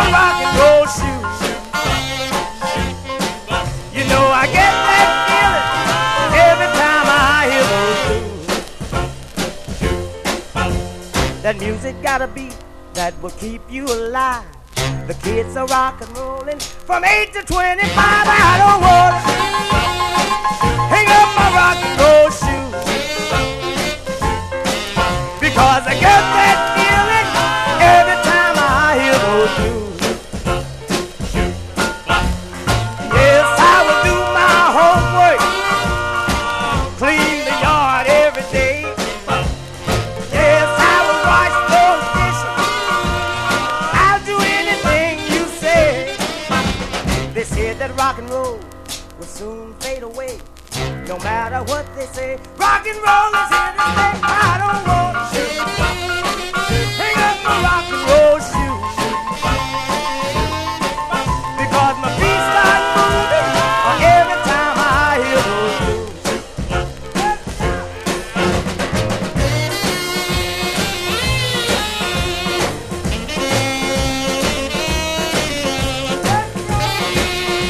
rock and roll shoes. You know I get that feeling every time I hear those tunes. That music got a beat that will keep you alive. The kids are rock and rolling from 8 to 25. I don't want to hang up my rock and roll shoes, because I get that feeling every time I hear those tunes. Yes, I will do my homework, clean the yard every day. Yes, I will wash those dishes. I'll do anything you say. They said that rock and roll will soon fade away. No matter what they say, rock and roll is here to stay. I don't want